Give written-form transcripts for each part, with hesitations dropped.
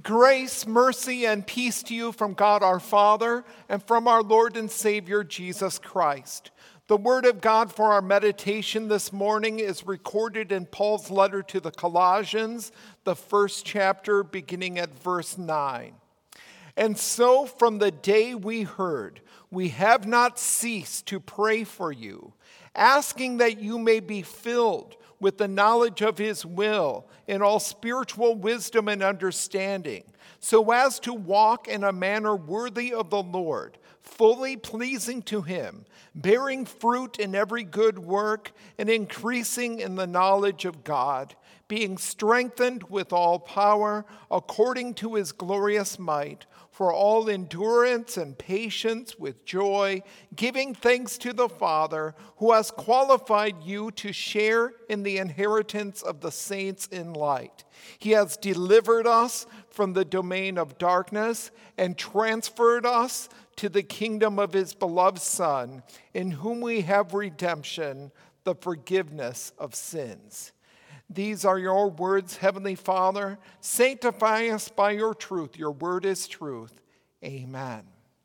Grace, mercy, and peace to you from God our Father and from our Lord and Savior Jesus Christ. The word of God for our meditation this morning is recorded in Paul's letter to the Colossians, the first chapter, beginning at verse 9. And so from the day we heard, we have not ceased to pray for you, asking that you may be filled with the knowledge of his will in all spiritual wisdom and understanding, so as to walk in a manner worthy of the Lord, fully pleasing to him, bearing fruit in every good work and increasing in the knowledge of God, being strengthened with all power according to his glorious might, for all endurance and patience with joy, giving thanks to the Father who has qualified you to share in the inheritance of the saints in light. He has delivered us from the domain of darkness and transferred us to the kingdom of his beloved Son, in whom we have redemption, the forgiveness of sins. These are your words, Heavenly Father. Sanctify us by your truth. Your word is truth. Amen.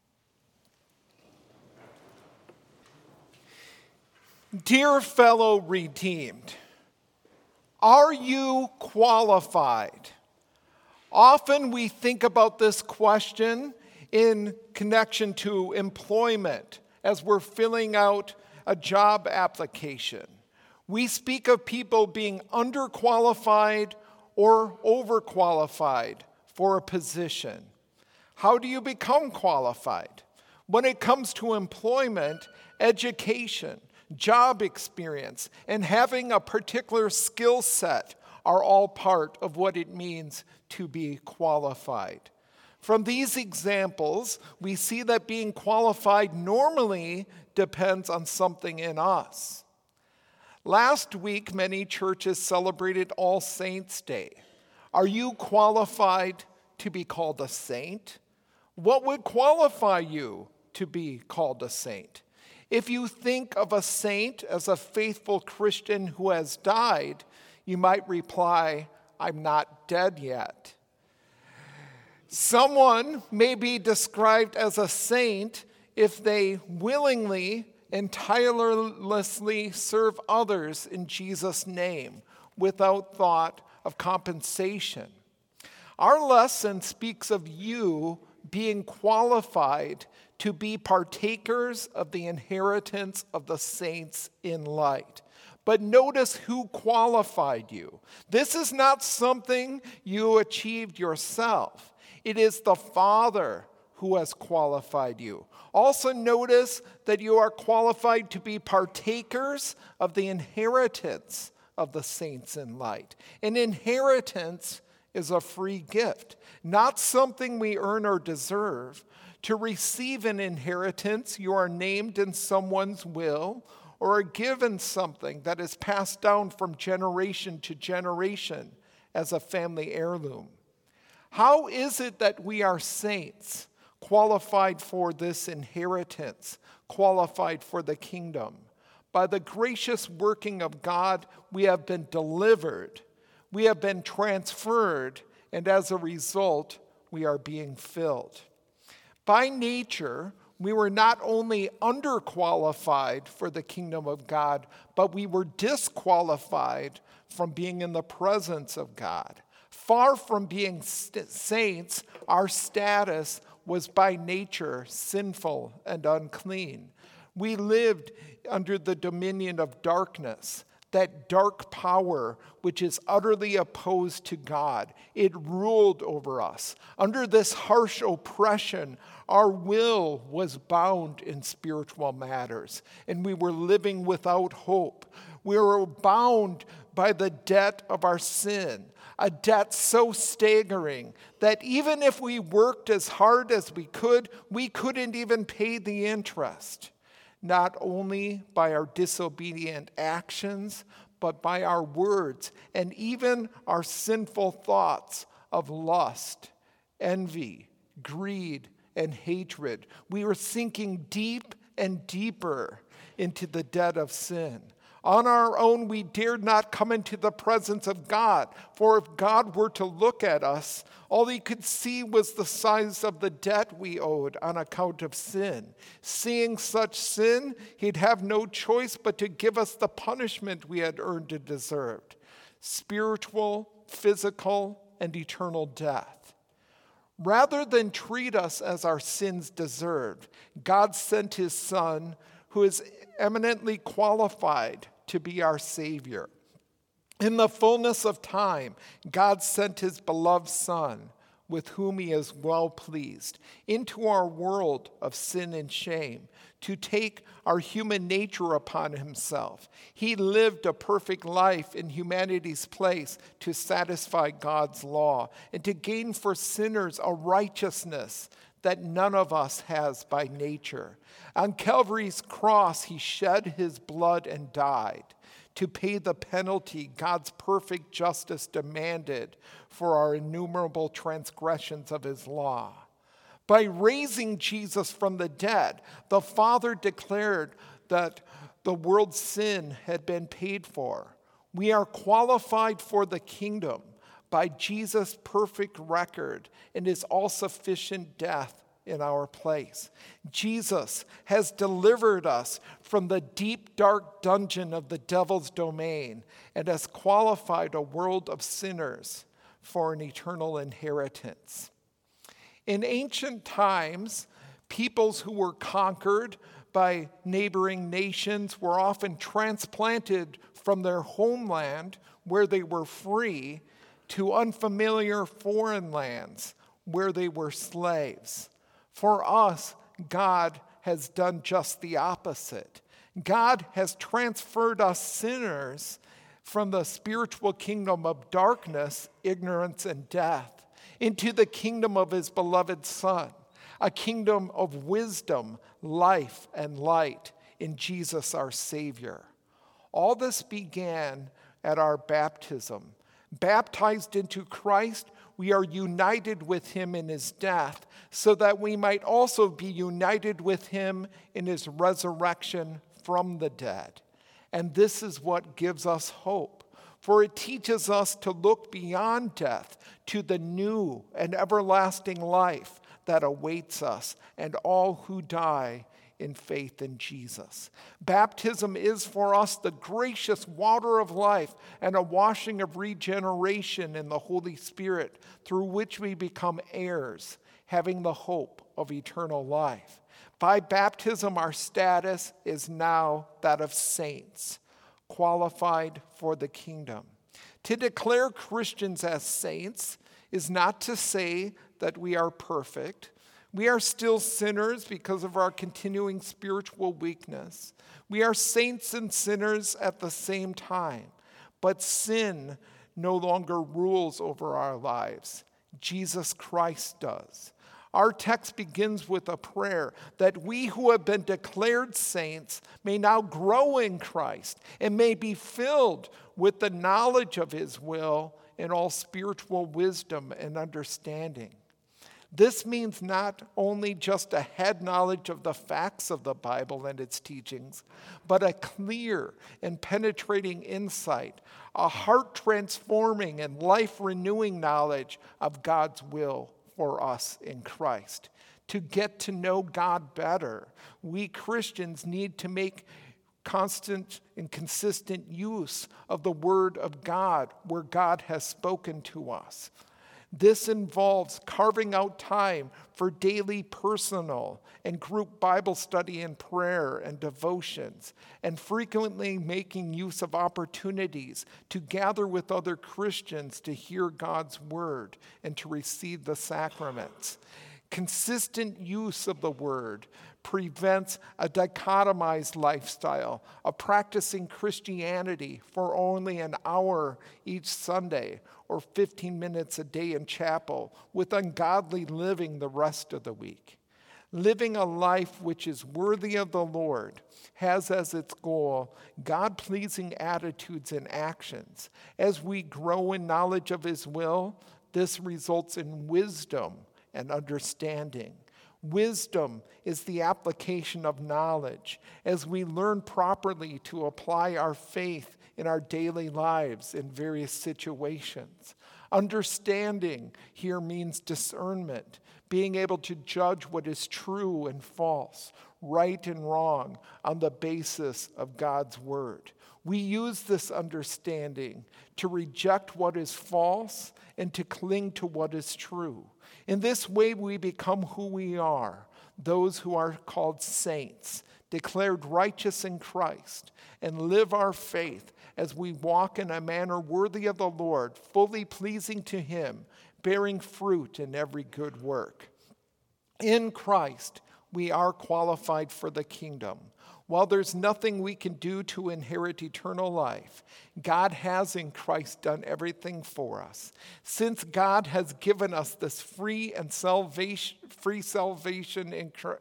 Dear fellow redeemed, are you qualified? Often we think about this question in connection to employment as we're filling out a job application. We speak of people being underqualified or overqualified for a position. How do you become qualified? When it comes to employment, education, job experience, and having a particular skill set are all part of what it means to be qualified. From these examples, we see that being qualified normally depends on something in us. Last week, many churches celebrated All Saints' Day. Are you qualified to be called a saint? What would qualify you to be called a saint? If you think of a saint as a faithful Christian who has died, you might reply, I'm not dead yet. Someone may be described as a saint if they willingly and tirelessly serve others in Jesus' name without thought of compensation. Our lesson speaks of you being qualified to be partakers of the inheritance of the saints in light. But notice who qualified you. This is not something you achieved yourself. It is the Father who has qualified you. Also notice that you are qualified to be partakers of the inheritance of the saints in light. An inheritance is a free gift, not something we earn or deserve. To receive an inheritance, you are named in someone's will or are given something that is passed down from generation to generation as a family heirloom. How is it that we are saints, qualified for this inheritance, qualified for the kingdom? By the gracious working of God, we have been delivered, we have been transferred, and as a result, we are being filled. By nature, we were not only underqualified for the kingdom of God, but we were disqualified from being in the presence of God. Far from being saints, our status was by nature sinful and unclean. We lived under the dominion of darkness, that dark power which is utterly opposed to God. It ruled over us. Under this harsh oppression, our will was bound in spiritual matters, and we were living without hope. We were bound by the debt of our sin, a debt so staggering that even if we worked as hard as we couldn't even pay the interest. Not only by our disobedient actions, but by our words and even our sinful thoughts of lust, envy, greed, and hatred. We were sinking deep and deeper into the debt of sin. On our own, we dared not come into the presence of God, for if God were to look at us, all he could see was the size of the debt we owed on account of sin. Seeing such sin, he'd have no choice but to give us the punishment we had earned and deserved: spiritual, physical, and eternal death. Rather than treat us as our sins deserved, God sent his Son, who is eminently qualified to be our Savior. In the fullness of time, God sent his beloved Son, with whom he is well pleased, into our world of sin and shame, to take our human nature upon himself. He lived a perfect life in humanity's place to satisfy God's law and to gain for sinners a righteousness that none of us has by nature. On Calvary's cross, he shed his blood and died to pay the penalty God's perfect justice demanded for our innumerable transgressions of his law. By raising Jesus from the dead, the Father declared that the world's sin had been paid for. We are qualified for the kingdom by Jesus' perfect record and his all-sufficient death in our place. Jesus has delivered us from the deep, dark dungeon of the devil's domain and has qualified a world of sinners for an eternal inheritance. In ancient times, peoples who were conquered by neighboring nations were often transplanted from their homeland, where they were free, to unfamiliar foreign lands where they were slaves. For us, God has done just the opposite. God has transferred us sinners from the spiritual kingdom of darkness, ignorance, and death into the kingdom of his beloved Son, a kingdom of wisdom, life, and light in Jesus our Savior. All this began at our baptism. Baptized into Christ, we are united with him in his death, so that we might also be united with him in his resurrection from the dead. And this is what gives us hope, for it teaches us to look beyond death to the new and everlasting life that awaits us and all who die in faith in Jesus. Baptism is for us the gracious water of life and a washing of regeneration in the Holy Spirit, through which we become heirs, having the hope of eternal life. By baptism, our status is now that of saints, qualified for the kingdom. To declare Christians as saints is not to say that we are perfect. We are still sinners because of our continuing spiritual weakness. We are saints and sinners at the same time, but sin no longer rules over our lives. Jesus Christ does. Our text begins with a prayer that we who have been declared saints may now grow in Christ and may be filled with the knowledge of his will in all spiritual wisdom and understanding. This means not only just a head knowledge of the facts of the Bible and its teachings, but a clear and penetrating insight, a heart-transforming and life-renewing knowledge of God's will for us in Christ. To get to know God better, we Christians need to make constant and consistent use of the Word of God where God has spoken to us. This involves carving out time for daily personal and group Bible study and prayer and devotions, and frequently making use of opportunities to gather with other Christians to hear God's word and to receive the sacraments. Consistent use of the word prevents a dichotomized lifestyle of practicing Christianity for only an hour each Sunday or 15 minutes a day in chapel, with ungodly living the rest of the week. Living a life which is worthy of the Lord has as its goal God-pleasing attitudes and actions. As we grow in knowledge of his will, this results in wisdom and understanding. Wisdom is the application of knowledge as we learn properly to apply our faith in our daily lives in various situations. Understanding here means discernment, being able to judge what is true and false, right and wrong on the basis of God's word. We use this understanding to reject what is false and to cling to what is true. In this way, we become who we are, those who are called saints, declared righteous in Christ, and live our faith as we walk in a manner worthy of the Lord, fully pleasing to Him, bearing fruit in every good work. In Christ, we are qualified for the kingdom. While there's nothing we can do to inherit eternal life, God has in Christ done everything for us. Since God has given us this complete salvation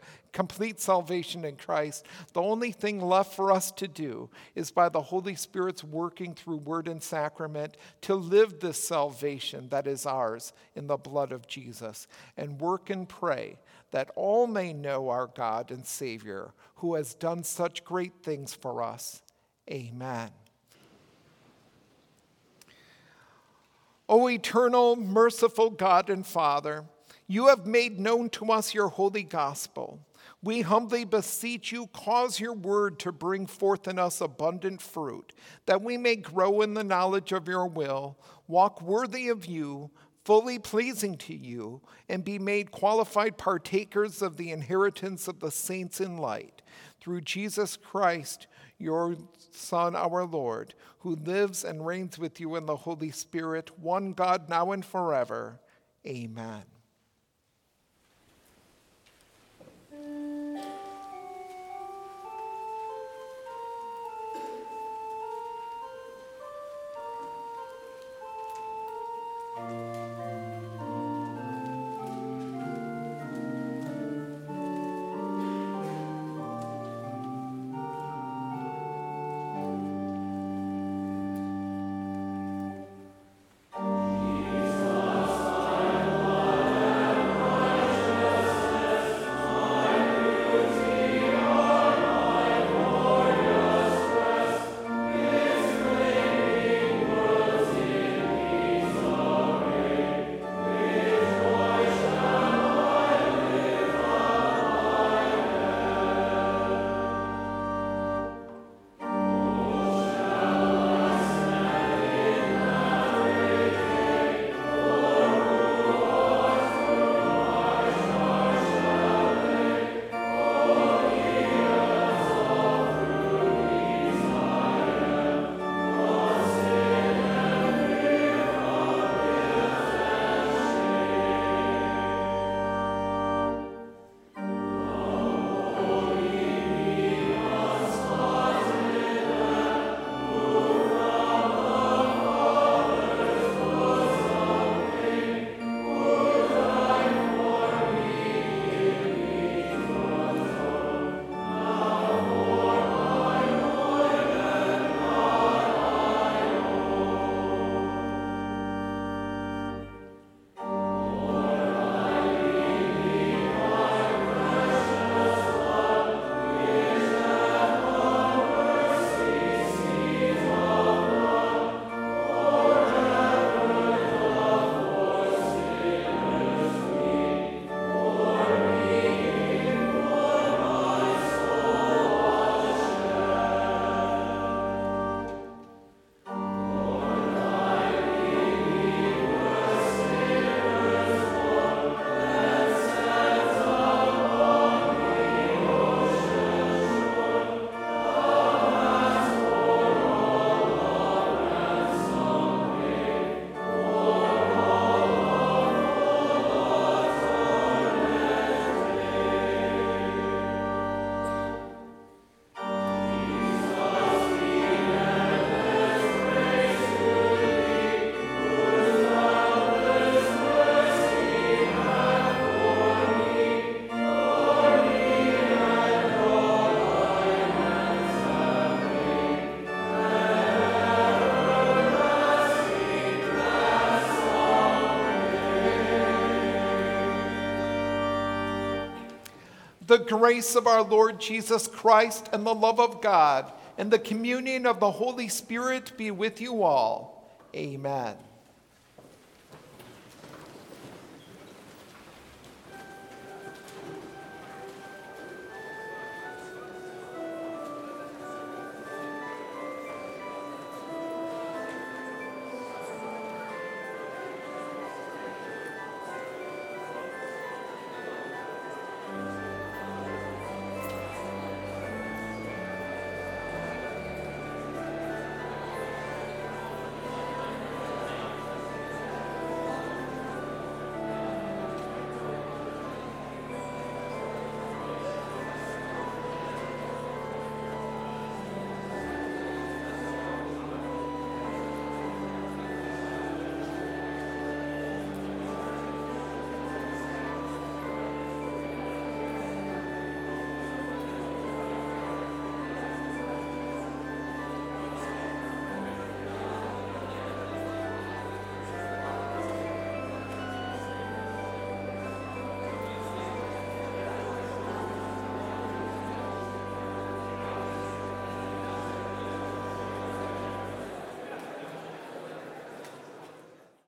in Christ, the only thing left for us to do is by the Holy Spirit's working through word and sacrament to live this salvation that is ours in the blood of Jesus, and work and pray that all may know our God and Savior, who has done such great things for us. Amen. O eternal, merciful God and Father, you have made known to us your holy gospel. We humbly beseech you, cause your word to bring forth in us abundant fruit, that we may grow in the knowledge of your will, walk worthy of you, fully pleasing to you, and be made qualified partakers of the inheritance of the saints in light. Through Jesus Christ, your Son, our Lord, who lives and reigns with you in the Holy Spirit, one God, now and forever. Amen. The grace of our Lord Jesus Christ and the love of God and the communion of the Holy Spirit be with you all. Amen.